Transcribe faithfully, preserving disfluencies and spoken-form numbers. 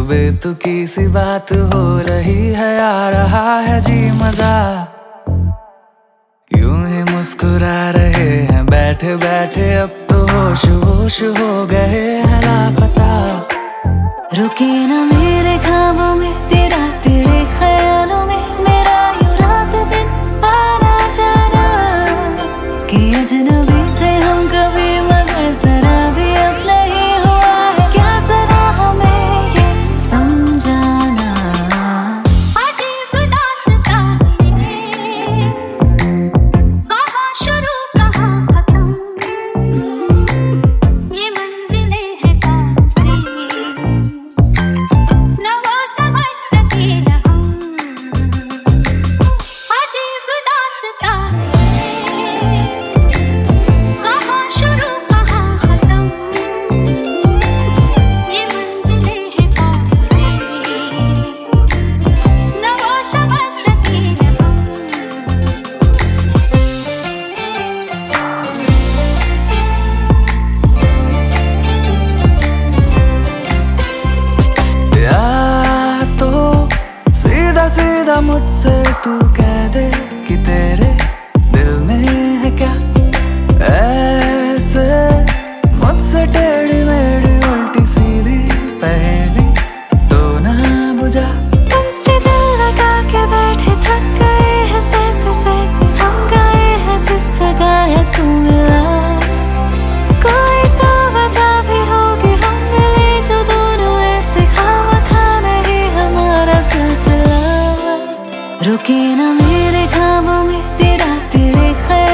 बेतुकी सी बात हो रही है, आ रहा है जी मजा। यूं ही मुस्कुरा रहे हैं बैठे बैठे, अब तो होश होश हो गए हैं लापता। रुके ना मेरे ख्वाबों में तेरा, तेरे ख्यालों में मेरा, यूं रात दिन आना जाना। कि अजनबी थे हम कभी मगर जरा भी अब नहीं हुआ है क्या जरा हमें ये समझाना। अजीब दास्तां ये, कहाँ शुरू कहाँ खत्म, ये मंजिलें हैं कौन सी, न वो समझ सके न हम। अजीब दास्तां ये, कहाँ शुरू कहाँ खत्म, ये मंजिलें हैं कौन सी, न वो समझ सके न हम। या तो सीधा सीधा मुझसे तू कह दे कि तेरे दिल में है क्या, ऐसे मुझसे टेढ़ी मेढ़ी उल्टी सीधी पहेली तो ना बुझा। तुमसे दिल लगा के बैठे थक गए हैं सहते सहते, थम गए हैं जिस जगह है तू मिला। कोई तो वजह भी होगी हम मिले जो दोनों ऐसे खामखा नहीं हमारा सिलसिला। रुके ना मेरे ख्वाबों में तेरा, तेरे ख्याल